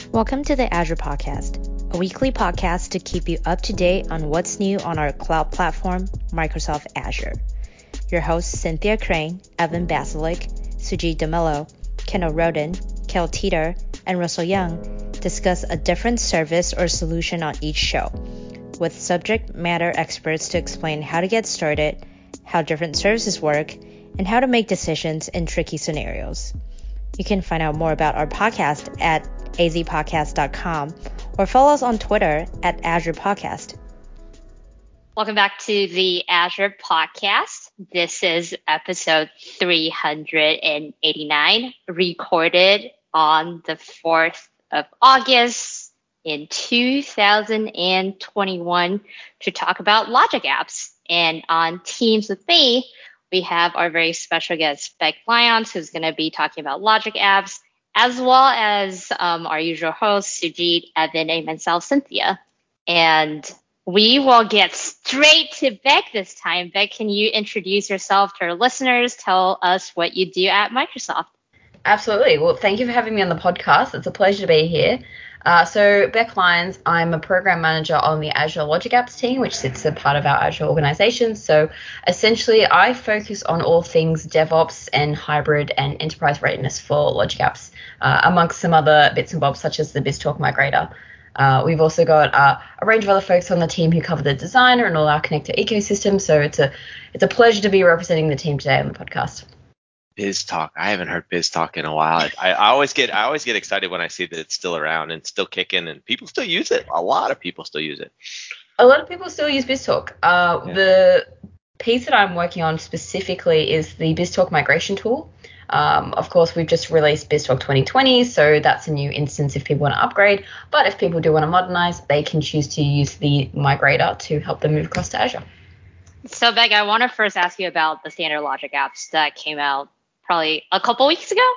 Welcome to the Azure Podcast, a weekly podcast to keep you up to date on what's new on our cloud platform, Microsoft Azure. Your hosts Cynthia Crane, Evan Basilik, Sujit DeMello, Kendall Roden, Kel Teeter, and Russell Young discuss a different service or solution on each show, with subject matter experts to explain how to get started, how different services work, and how to make decisions in tricky scenarios. You can find out more about our podcast at azpodcast.com or follow us on Twitter at Azure Podcast. Welcome back to the Azure Podcast. This is episode 389, recorded on the 4th of August in 2021 to talk about logic apps. And on Teams with me, we have our very special guest, Beck Lyons, who's going to be talking about logic apps, as well as our usual hosts, Sujit, Evan, and myself, Cynthia. And we will get straight to Beck this time. Beck, can you introduce yourself to our listeners? Tell us what you do at Microsoft. Absolutely. Well, thank you for having me on the podcast. It's a pleasure to be here. So Beck Lyons, I'm a program manager on the Azure Logic Apps team, which sits a part of our Azure organization. So essentially, I focus on all things DevOps and hybrid and enterprise readiness for Logic Apps, amongst some other bits and bobs such as the BizTalk Migrator. We've also got a range of other folks on the team who cover the designer and all our connector ecosystem. So it's a pleasure to be representing the team today on the podcast. BizTalk. I haven't heard BizTalk in a while. I always get excited when I see that it's still around and still kicking and people still use it. A lot of people still use it. A lot of people still use BizTalk. The piece that I'm working on specifically is the BizTalk migration tool. Of course, we've just released BizTalk 2020, so that's a new instance if people want to upgrade. But if people do want to modernize, they can choose to use the migrator to help them move across to Azure. So, Beck, I want to first ask you about the standard logic apps that came out probably a couple weeks ago.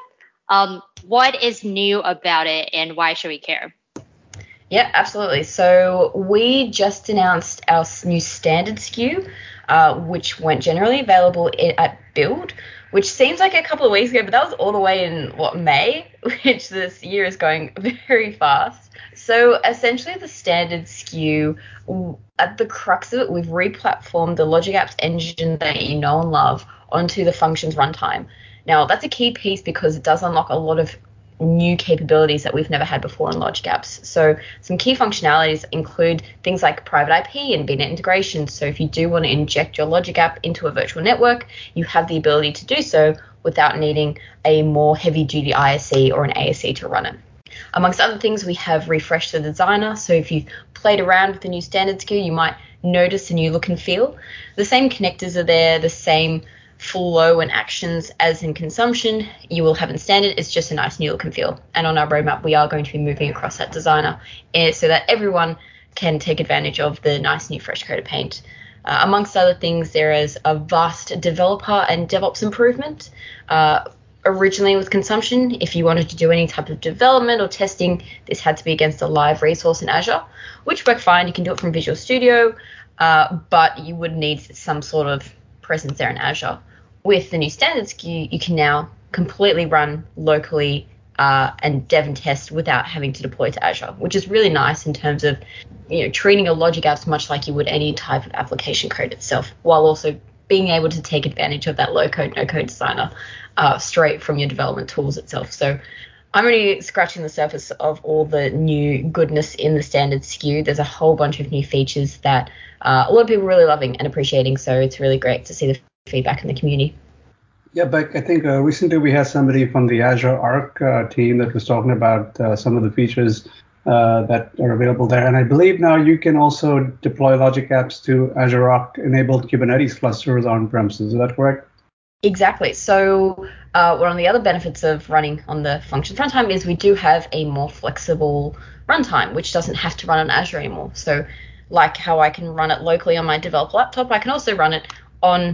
What is new about it and why should we care? Yeah, absolutely. So we just announced our new standard SKU, which went generally available at Build, which seems like a couple of weeks ago, but that was all the way in, May, which this year is going very fast. So essentially the standard SKU, at the crux of it, we've re-platformed the Logic Apps engine that you know and love onto the functions runtime. Now, that's a key piece because it does unlock a lot of new capabilities that we've never had before in Logic Apps. So some key functionalities include things like private IP and VNet integration. So if you do want to inject your Logic app into a virtual network, you have the ability to do so without needing a more heavy-duty ISE or an ASE to run it. Amongst other things, we have refreshed the designer. So if you've played around with the new standard SKU, you might notice a new look and feel. The same connectors are there, the same flow and actions as in consumption you will have in standard. It's just a nice new look and feel. And on our roadmap, we are going to be moving across that designer so that everyone can take advantage of the nice new fresh coat of paint. Amongst other things, there is a vast developer and DevOps improvement. Originally with consumption, if you wanted to do any type of development or testing, this had to be against a live resource in Azure, which worked fine. You can do it from Visual Studio, but you would need some sort of presence there in Azure. With the new standard SKU, you can now completely run locally and dev and test without having to deploy to Azure, which is really nice in terms of treating a Logic apps much like you would any type of application code itself, while also being able to take advantage of that low-code, no-code designer straight from your development tools itself. So I'm really scratching the surface of all the new goodness in the standard SKU. There's a whole bunch of new features that a lot of people are really loving and appreciating, so it's really great to see the feedback in the community. Yeah, Beck, I think recently we had somebody from the Azure Arc team that was talking about some of the features that are available there. And I believe now you can also deploy Logic apps to Azure Arc-enabled Kubernetes clusters on-premises. Is that correct? Exactly. So one of the other benefits of running on the function runtime is we do have a more flexible runtime, which doesn't have to run on Azure anymore. So like how I can run it locally on my developer laptop, I can also run it on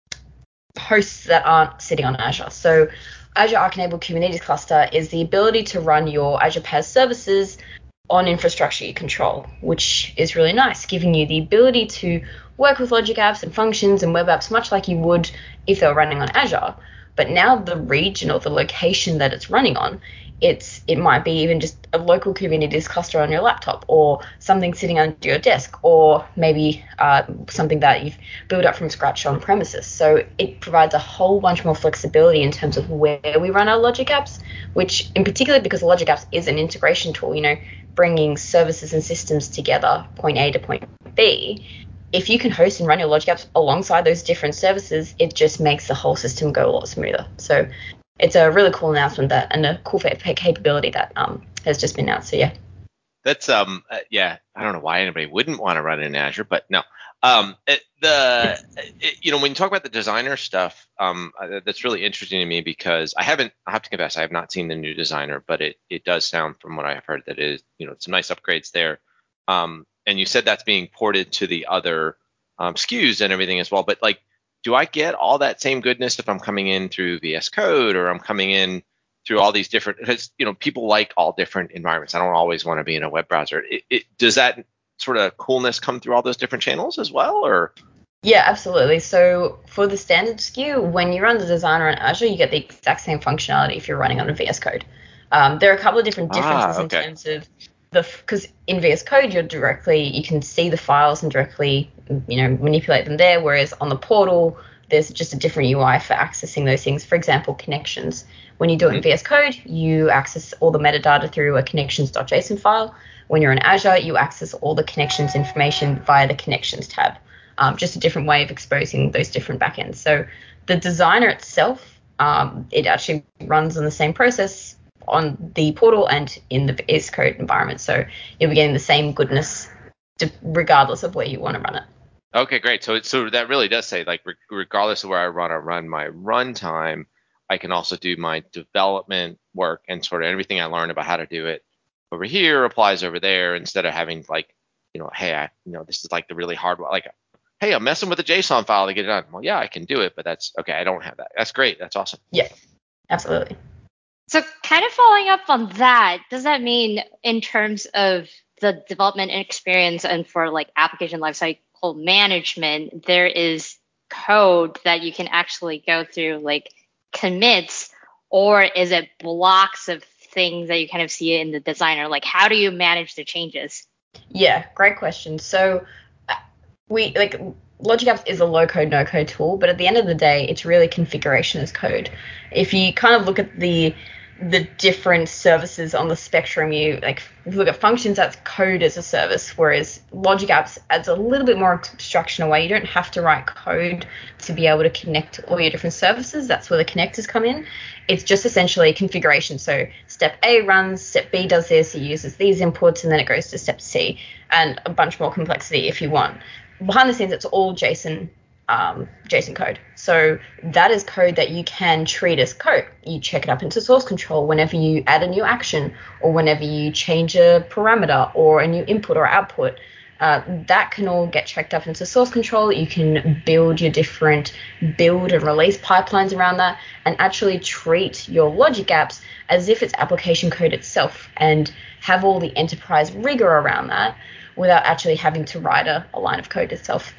hosts that aren't sitting on Azure. So Azure Arc-enabled Kubernetes cluster is the ability to run your Azure PaaS services on infrastructure you control, which is really nice, giving you the ability to work with Logic apps and functions and web apps much like you would if they were running on Azure. But now the region or the location that it's running on it might be even just a local Kubernetes cluster on your laptop, or something sitting under your desk, or maybe something that you've built up from scratch on premises. So it provides a whole bunch more flexibility in terms of where we run our logic apps, which in particular, because logic apps is an integration tool, bringing services and systems together, point A to point B. If you can host and run your logic apps alongside those different services, it just makes the whole system go a lot smoother. So it's a really cool announcement and a cool capability that has just been announced. So yeah. That's yeah. I don't know why anybody wouldn't want to run it in Azure, but no. When you talk about the designer stuff, that's really interesting to me because I have to confess, I have not seen the new designer, but it does sound from what I've heard that it is, some nice upgrades there. And you said that's being ported to the other SKUs and everything as well. But like, do I get all that same goodness if I'm coming in through VS Code, or I'm coming in through all these different, because people like all different environments. I don't always want to be in a web browser. Does that sort of coolness come through all those different channels as well, or? Yeah, absolutely. So for the standard SKU, when you run the designer on Azure, you get the exact same functionality if you're running on a VS Code. There are a couple of different differences in terms of because in VS Code you can see the files and directly manipulate them there, whereas on the portal there's just a different UI for accessing those things. For example, connections. When you do it in VS Code, you access all the metadata through a connections.json file. When you're in Azure, you access all the connections information via the connections tab. Just a different way of exposing those different backends. So the designer itself, it actually runs on the same process on the portal and in the VS Code environment. So you'll be getting the same goodness regardless of where you want to run it. Okay, great. So that really does say, like, regardless of where I want to run my runtime, I can also do my development work, and sort of everything I learned about how to do it over here applies over there, instead of having like, hey, this is like the really hard one. Like, hey, I'm messing with a JSON file to get it done. Well, yeah, I can do it, but that's okay. I don't have that. That's great. That's awesome. Yeah, absolutely. So kind of following up on that, does that mean in terms of the development experience and for like application lifecycle management, there is code that you can actually go through, like commits, or is it blocks of things that you kind of see in the designer? Like, how do you manage the changes? Yeah, great question. So Logic Apps is a low-code, no-code tool, but at the end of the day, it's really configuration as code. If you kind of look at the different services on the spectrum, if you look at functions, that's code as a service, whereas Logic Apps adds a little bit more abstraction away. You don't have to write code to be able to connect all your different services. That's where the connectors come in. It's just essentially configuration. So step A runs, step B does this, it uses these inputs, and then it goes to step C, and a bunch more complexity if you want. Behind the scenes, it's all JSON code. So that is code that you can treat as code. You check it up into source control whenever you add a new action, or whenever you change a parameter or a new input or output. That can all get checked up into source control. You can build your different build and release pipelines around that, and actually treat your logic apps as if it's application code itself, and have all the enterprise rigor around that without actually having to write a line of code itself.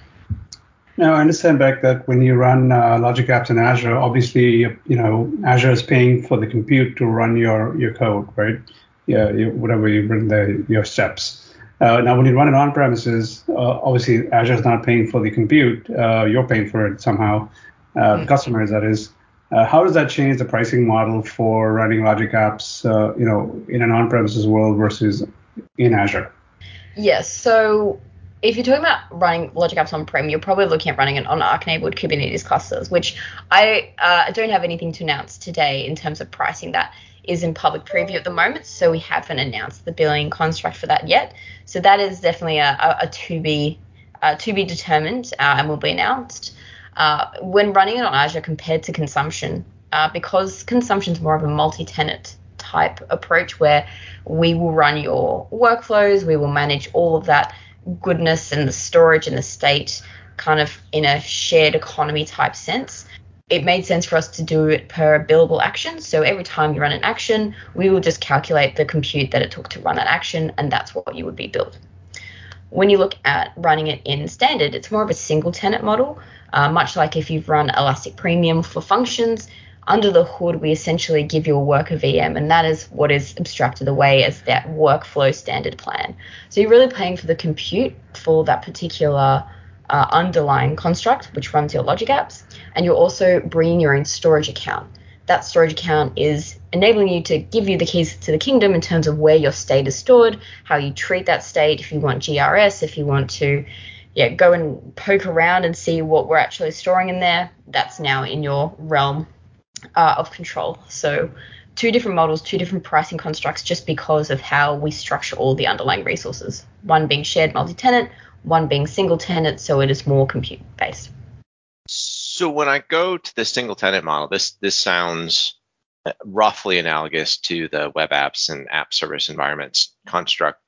Now, I understand, Beck, that when you run Logic Apps in Azure, obviously, Azure is paying for the compute to run your code, right? Yeah, whatever you run your steps. Now, when you run it on premises, obviously Azure is not paying for the compute. You're paying for it somehow, customers, that is. How does that change the pricing model for running Logic Apps, in an on-premises world versus in Azure? Yes. So if you're talking about running Logic Apps on-prem, you're probably looking at running it on Arc-enabled Kubernetes clusters, which I don't have anything to announce today in terms of pricing. That is in public preview at the moment, so we haven't announced the billing construct for that yet. So that is definitely a to be determined and will be announced. When running it on Azure compared to consumption, because consumption is more of a multi-tenant type approach, where we will run your workflows, we will manage all of that goodness and the storage and the state kind of in a shared economy type sense. It made sense for us to do it per billable action. So every time you run an action, we will just calculate the compute that it took to run that action, and that's what you would be billed. When you look at running it in standard, it's more of a single tenant model, much like if you've run Elastic Premium for functions. under the hood, we essentially give you a worker VM, and that is what is abstracted away as that workflow standard plan. So you're really paying for the compute for that particular underlying construct, which runs your logic apps, and you're also bringing your own storage account. That storage account is enabling you to give you the keys to the kingdom in terms of where your state is stored, how you treat that state, if you want GRS, if you want to go and poke around and see what we're actually storing in there, that's now in your realm of control. So 2 different models, 2 different pricing constructs, just because of how we structure all the underlying resources. One being shared multi-tenant, one being single tenant, so it is more compute based. So when I go to the single tenant model, this sounds roughly analogous to the web apps and app service environments construct.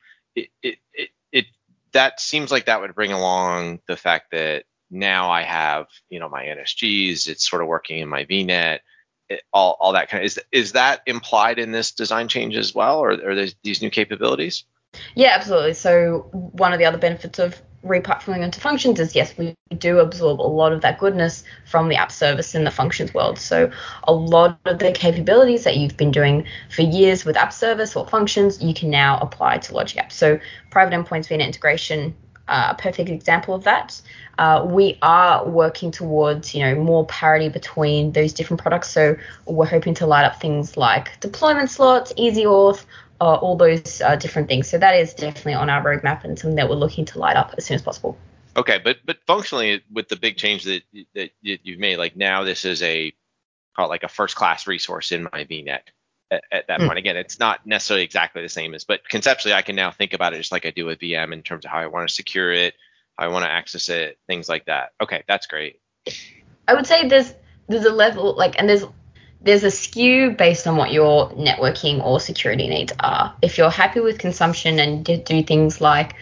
That seems like that would bring along the fact that now I have, my NSGs, it's sort of working in my VNet, all that kind of, is that implied in this design change as well, or are there these new capabilities? Yeah, absolutely. So one of the other benefits of replatforming into functions is, yes, we do absorb a lot of that goodness from the app service in the functions world. So a lot of the capabilities that you've been doing for years with app service or functions, you can now apply to logic apps. So private endpoints VNet integration, a perfect example of that. We are working towards, more parity between those different products. So we're hoping to light up things like deployment slots, easy auth, all those different things. So that is definitely on our roadmap and something that we're looking to light up as soon as possible. Okay, but functionally, with the big change that you've made, like now this is call it like a first class resource in my VNet at that point. Again, it's not necessarily exactly the same but conceptually I can now think about it just like I do with VM in terms of how I want to secure it, how I want to access it, things like that. Okay, that's great. I would say there's a level, and there's a skew based on what your networking or security needs are. If you're happy with consumption and do things like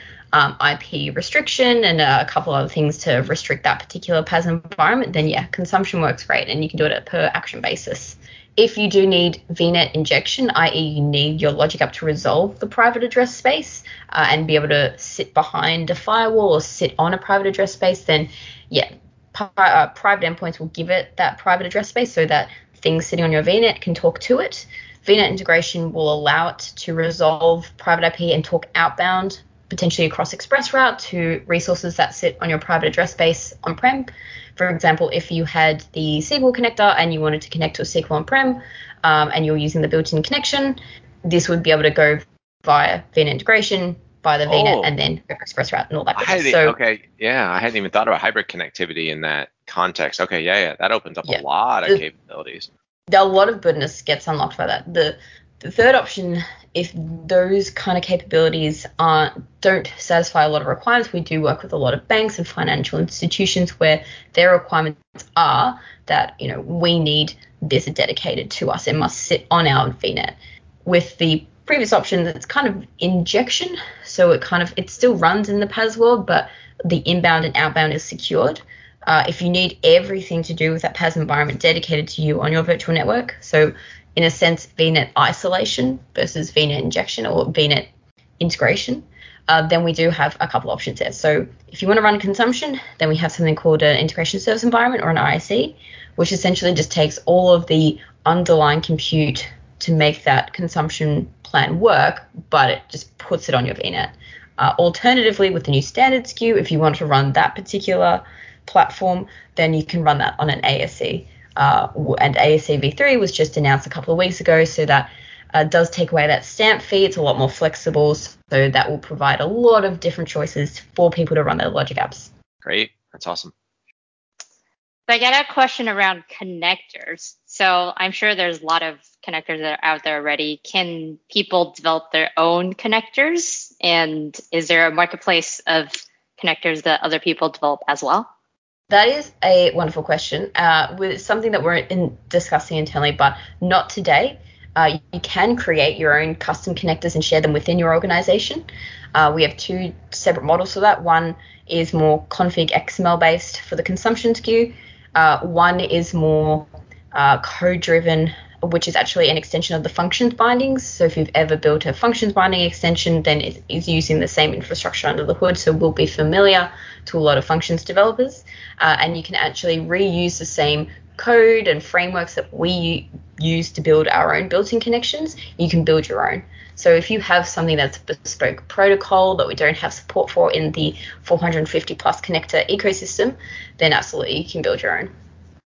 IP restriction and a couple other things to restrict that particular PaaS environment, then yeah, consumption works great and you can do it at per action basis. If you do need VNet injection, i.e. you need your logic app to resolve the private address space and be able to sit behind a firewall or sit on a private address space, then yeah, private endpoints will give it that private address space so that things sitting on your VNet can talk to it. VNet integration will allow it to resolve private IP and talk outbound, potentially across ExpressRoute, to resources that sit on your private address space on-prem. For example, if you had the SQL connector and you wanted to connect to a SQL on-prem and you're using the built-in connection, this would be able to go via VNet integration, via the VNet, and then ExpressRoute and all that goodness. I hadn't even thought about hybrid connectivity in that context. Okay, that opens up a lot of capabilities. A lot of goodness gets unlocked by that. The third option, if those kind of capabilities don't satisfy a lot of requirements, we do work with a lot of banks and financial institutions where their requirements are that, we need this dedicated to us. It must sit on our VNet. With the previous option, it's kind of injection, so it still runs in the PaaS world, but the inbound and outbound is secured. If you need everything to do with that PaaS environment dedicated to you on your virtual network, so in a sense, VNet isolation versus VNet injection or VNet integration, then we do have a couple options there. So if you want to run consumption, then we have something called an integration service environment or an ISE, which essentially just takes all of the underlying compute to make that consumption plan work, but it just puts it on your VNet. Alternatively, with the new standard SKU, if you want to run that particular platform, then you can run that on an ASE. And ASE v3 was just announced a couple of weeks ago, so that does take away that stamp fee. It's a lot more flexible, so that will provide a lot of different choices for people to run their logic apps. Great. That's awesome. So I got a question around connectors. So I'm sure there's a lot of connectors that are out there already. Can people develop their own connectors? And is there a marketplace of connectors that other people develop as well? That is a wonderful question. With something that we're discussing internally, but not today. You can create your own custom connectors and share them within your organization. We have 2 separate models for that. One is more config XML based for the consumption SKU. One is more code driven, which is actually an extension of the functions bindings. So if you've ever built a functions binding extension, then it is using the same infrastructure under the hood, so will be familiar to a lot of functions developers. And you can actually reuse the same code and frameworks that we use to build our own built-in connections, you can build your own. So if you have something that's a bespoke protocol that we don't have support for in the 450 plus connector ecosystem, then absolutely you can build your own.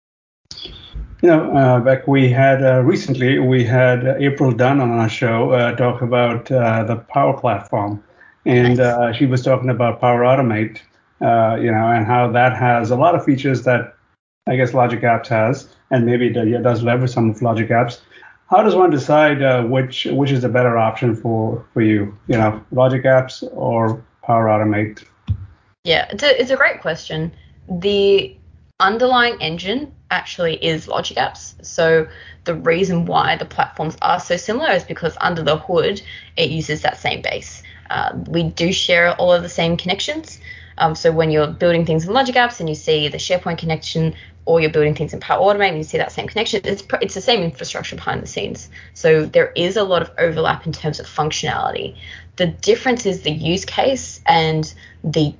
Beck, we had recently April Dunn on our show talk about the Power Platform, and Nice. she was talking about Power Automate, and how that has a lot of features that I guess Logic Apps has, and maybe it does leverage some of Logic Apps. How does one decide which is the better option for you? Logic Apps or Power Automate? Yeah, it's a great question. The underlying engine actually is Logic Apps. So the reason why the platforms are so similar is because under the hood, it uses that same base. We do share all of the same connections. So when you're building things in Logic Apps and you see the SharePoint connection, or you're building things in Power Automate and you see that same connection, it's the same infrastructure behind the scenes. So there is a lot of overlap in terms of functionality. The difference is the use case and the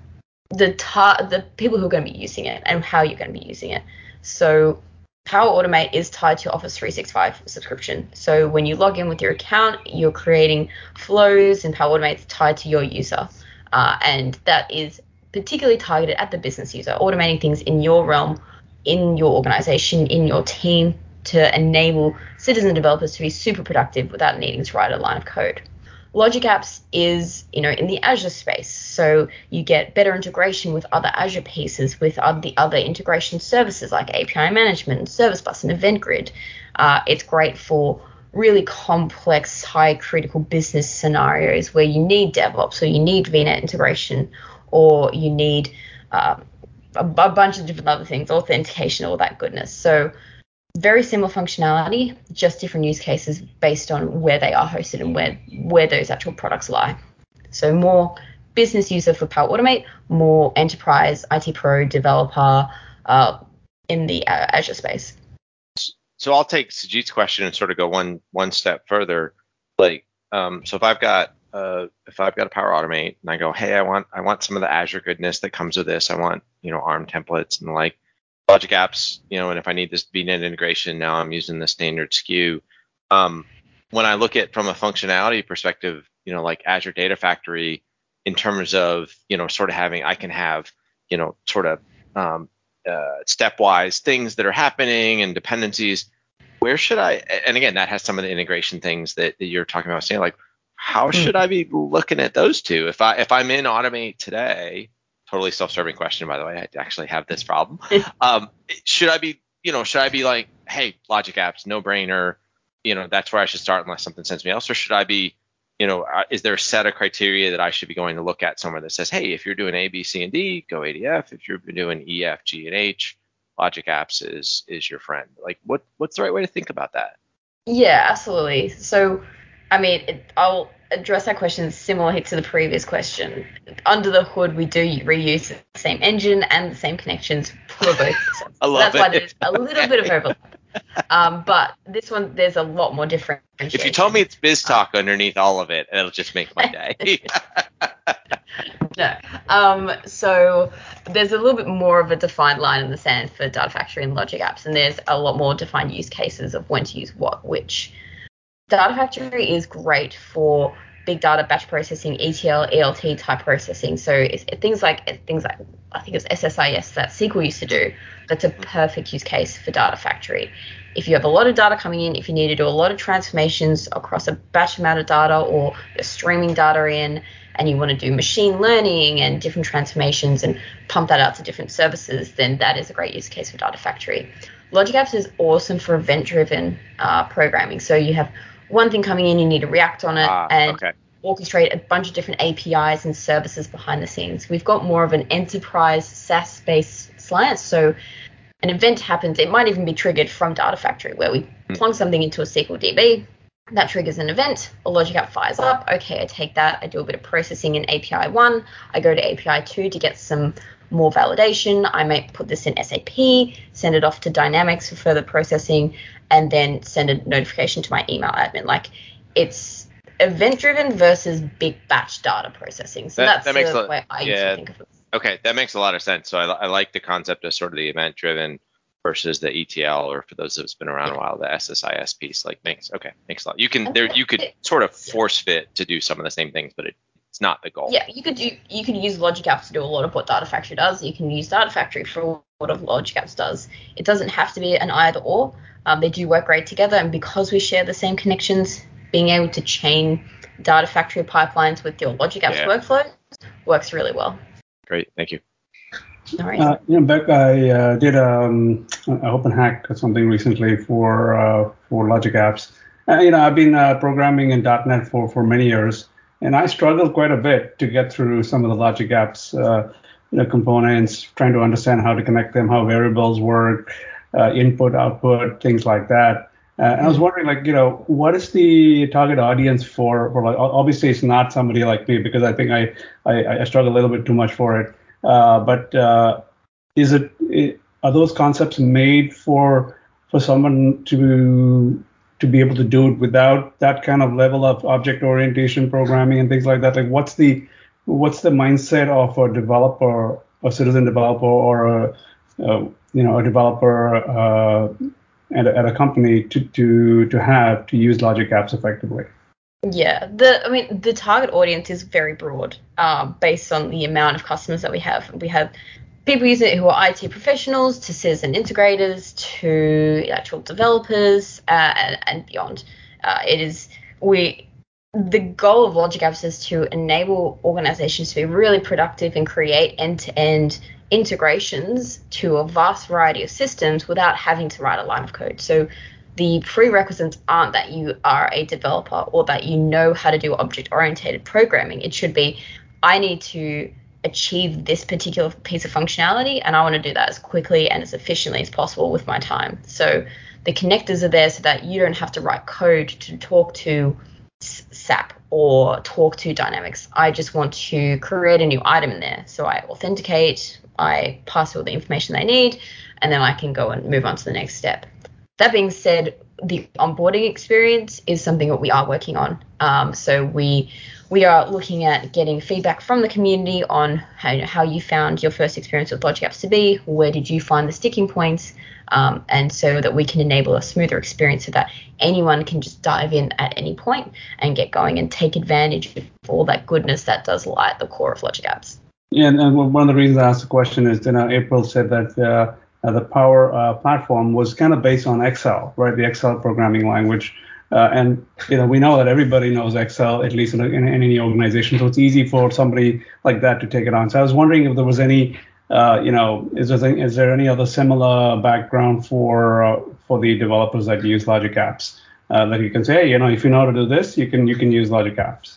people who are going to be using it and how you're going to be using it. So Power Automate is tied to Office 365 subscription. So when you log in with your account, you're creating flows, and Power Automate is tied to your user. And that is particularly targeted at the business user, automating things in your realm, in your organization, in your team, to enable citizen developers to be super productive without needing to write a line of code. Logic Apps is, in the Azure space, so you get better integration with other Azure pieces, with the other integration services like API management, Service Bus, and Event Grid. It's great for really complex, high critical business scenarios where you need DevOps, or you need VNet integration, or you need a bunch of different other things, authentication, all that goodness. So very similar functionality, just different use cases based on where they are hosted and where those actual products lie. So more business user for Power Automate, more enterprise, IT pro, developer in the Azure space. So I'll take Sujit's question and sort of go one step further. So if I've got a Power Automate and I go, hey, I want some of the Azure goodness that comes with this. I want ARM templates and Logic Apps, and if I need this VNet integration, now I'm using the standard SKU. When I look at from a functionality perspective, like Azure Data Factory, in terms of sort of I can have stepwise things that are happening and dependencies. Where should I? And again, that has some of the integration things that you're talking about. Saying how should I be looking at those two? If I'm in Automate today, totally self-serving question, by the way, I actually have this problem. Should I be like, hey, Logic Apps, no brainer, that's where I should start unless something sends me else, or should I be, is there a set of criteria that I should be going to look at somewhere that says, hey, if you're doing A, B, C, and D, go ADF. If you're doing E, F, G, and H, Logic Apps is your friend. What's the right way to think about that? Yeah, absolutely. So, I'll address that question similarly to the previous question. Under the hood, we do reuse the same engine and the same connections for both. I love That's why there's a little bit of overlap. But this one, there's a lot more differentiation. If you told me it's BizTalk underneath all of it, it'll just make my day. No. So there's a little bit more of a defined line in the sand for Data Factory and Logic Apps, and there's a lot more defined use cases of when to use what, which. Data Factory is great for big data batch processing, ETL, ELT type processing. So it's things like I think it's SSIS that SQL used to do. That's a perfect use case for Data Factory. If you have a lot of data coming in, if you need to do a lot of transformations across a batch amount of data, or you're streaming data in and you want to do machine learning and different transformations and pump that out to different services, then that is a great use case for Data Factory. Logic Apps is awesome for event-driven programming. So you have one thing coming in, you need to react on it and orchestrate a bunch of different APIs and services behind the scenes. We've got more of an enterprise SaaS-based slant. So an event happens, it might even be triggered from Data Factory, where we plug something into a SQL DB, that triggers an event, a Logic App fires up. Okay, I take that, I do a bit of processing in API 1, I go to API 2 to get some more validation. I may put this in SAP, send it off to Dynamics for further processing, and then send a notification to my email admin. It's event-driven versus big batch data processing. So that's the way I used to think of it. Okay, that makes a lot of sense. So I like the concept of sort of the event-driven versus the ETL, or for those that's been around a while, the SSIS piece. Like makes a lot. You could sort of force fit to do some of the same things, but it's not the goal. Yeah, you could use Logic Apps to do a lot of what Data Factory does. You can use Data Factory for a lot of Logic Apps does. It doesn't have to be an either or. They do work great together, and because we share the same connections, being able to chain Data Factory pipelines with your Logic Apps workflow works really well. Great, thank you. No worries. Beck, I did an open hack or something recently for Logic Apps. I've been programming in .NET for many years, and I struggled quite a bit to get through some of the Logic Apps components, trying to understand how to connect them, how variables work, input, output, things like that. And I was wondering, what is the target audience for like, obviously it's not somebody like me, because I think I struggle a little bit too much for it. But are those concepts made for someone to be able to do it without that kind of level of object orientation programming and things like that? Like, what's the mindset of a developer, a citizen developer, or a developer at a company to have to use Logic Apps effectively? Yeah, the target audience is very broad, based on the amount of customers that we have. We have people using it who are IT professionals, to citizen integrators, to actual developers, and beyond. The goal of Logic Apps is to enable organizations to be really productive and create end-to-end integrations to a vast variety of systems without having to write a line of code. So the prerequisites aren't that you are a developer or that you know how to do object-oriented programming. It should be, I need to achieve this particular piece of functionality, and I want to do that as quickly and as efficiently as possible with my time. So the connectors are there so that you don't have to write code to talk to SAP or talk to Dynamics. I just want to create a new item in there. So I authenticate, I pass all the information they need, and then I can go and move on to the next step. That being said, the onboarding experience is something that we are working on. So we are looking at getting feedback from the community on how you found your first experience with Logic Apps to be, where did you find the sticking points, and so that we can enable a smoother experience so that anyone can just dive in at any point and get going and take advantage of all that goodness that does lie at the core of Logic Apps. Yeah, and one of the reasons I asked the question is, April said that the Power Platform was kind of based on Excel, right? The Excel programming language. And we know that everybody knows Excel, at least in any organization. So it's easy for somebody like that to take it on. So I was wondering if there was any, is there any other similar background for the developers that use Logic Apps that you can say, hey, if you know how to do this, you can use Logic Apps,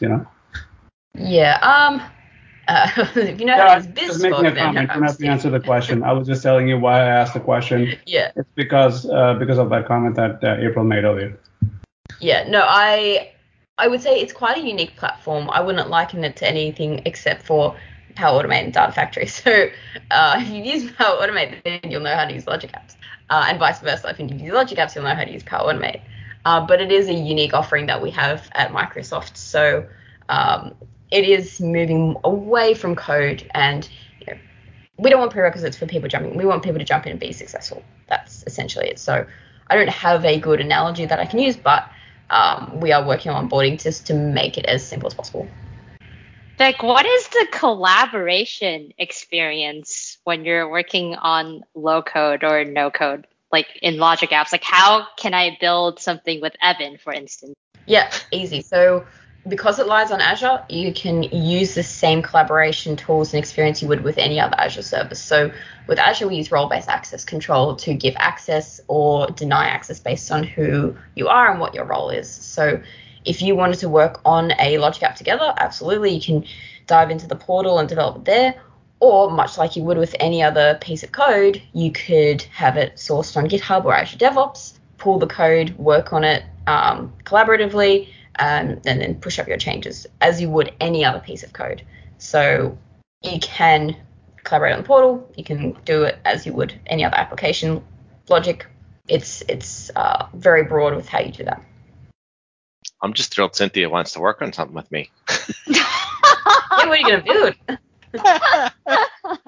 Yeah. If you know how to use just making a comment. You don't have to answer the question. I was just telling you why I asked the question. Yeah. It's because of that comment that April made earlier. Yeah. No, I would say it's quite a unique platform. I wouldn't liken it to anything except for Power Automate and Data Factory. So if you use Power Automate, then you'll know how to use Logic Apps, and vice versa. If you use Logic Apps, you'll know how to use Power Automate. But it is a unique offering that we have at Microsoft. So it is moving away from code, and we don't want prerequisites for people jumping. We want people to jump in and be successful. That's essentially it. So I don't have a good analogy that I can use, but we are working on onboarding just to make it as simple as possible. Beck, what is the collaboration experience when you're working on low code or no code, like in Logic Apps? Like, how can I build something with Evan, for instance? Yeah, easy. So because it lies on Azure, you can use the same collaboration tools and experience you would with any other Azure service. So with Azure, we use role-based access control to give access or deny access based on who you are and what your role is. So if you wanted to work on a Logic app together, absolutely, you can dive into the portal and develop it there. Or much like you would with any other piece of code, you could have it sourced on GitHub or Azure DevOps, pull the code, work on it collaboratively, and then push up your changes as you would any other piece of code. So you can collaborate on the portal. You can do it as you would any other application. Logic, it's very broad with how you do that. I'm just thrilled Cynthia wants to work on something with me. Yeah, what are you going to build?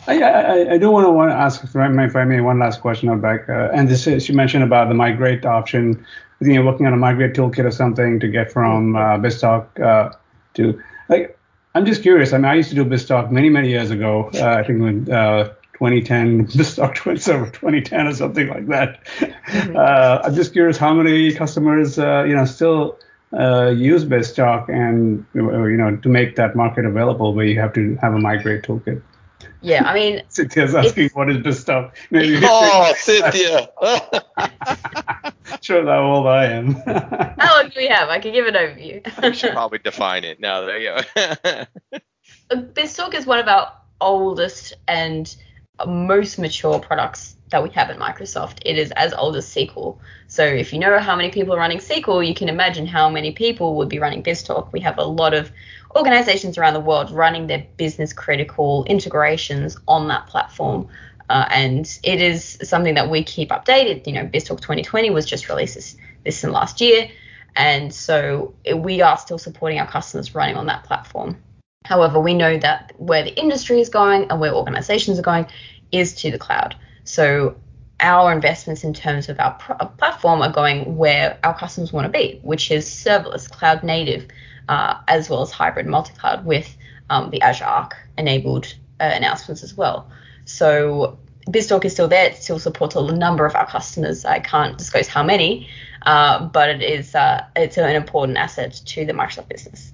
I do want to ask, if I may, one last question on back. And this is, you mentioned about the migrate option. I think you're working on a migrate toolkit or something to get from BizTalk to, like, I'm just curious. I mean, I used to do BizTalk many years ago. I think when 2010, BizTalk server 2010 or something like that. I'm just curious how many customers, still use BizTalk and, to make that market available where you have to have a migrate toolkit. Yeah, I mean, Cynthia's asking what is BizTalk. Maybe. Oh, Cynthia. Sure how old I am. How long do we have? I can give an overview. We should probably define it. No, there you go. BizTalk is one of our oldest and most mature products that we have at Microsoft. It is as old as SQL. So if you know how many people are running SQL, you can imagine how many people would be running BizTalk. We have a lot of organizations around the world running their business critical integrations on that platform. And it is something that we keep updated. BizTalk 2020 was just released this and last year. And so we are still supporting our customers running on that platform. However, we know that where the industry is going and where organizations are going is to the cloud. So our investments in terms of our platform are going where our customers want to be, which is serverless, cloud native, as well as hybrid multi-cloud with the Azure Arc enabled announcements as well. So BizTalk is still there. It still supports a number of our customers. I can't disclose how many, but it's an important asset to the Microsoft business.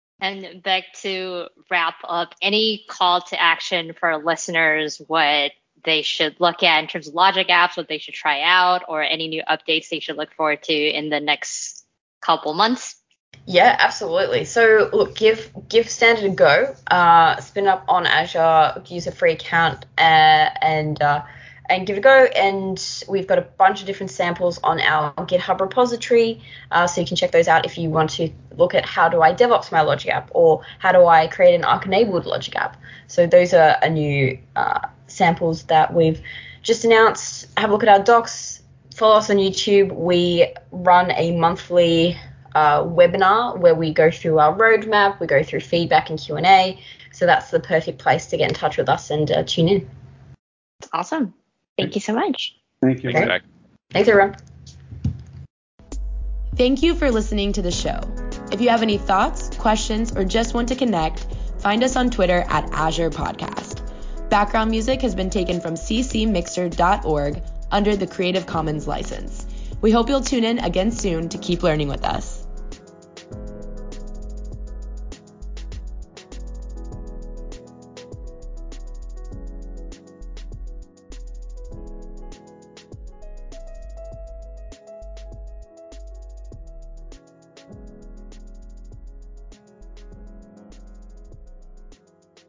And Beck, to wrap up, any call to action for listeners, what they should look at in terms of Logic Apps, what they should try out, or any new updates they should look forward to in the next couple months? Yeah, absolutely. So look, give Standard a go. Spin up on Azure, use a free account, and give it a go. And we've got a bunch of different samples on our GitHub repository, so you can check those out if you want to look at how do I DevOps my Logic App, or how do I create an Arc-enabled Logic App. So those are a new samples that we've just announced. Have a look at our docs. Follow us on YouTube. We run a monthly webinar where we go through our roadmap, we go through feedback and Q&A. So that's the perfect place to get in touch with us and tune in. Awesome. Thank you so much. Thank you. Okay. Thanks, everyone. Thank you for listening to the show. If you have any thoughts, questions, or just want to connect, find us on Twitter at Azure Podcast. Background music has been taken from ccmixer.org under the Creative Commons license. We hope you'll tune in again soon to keep learning with us.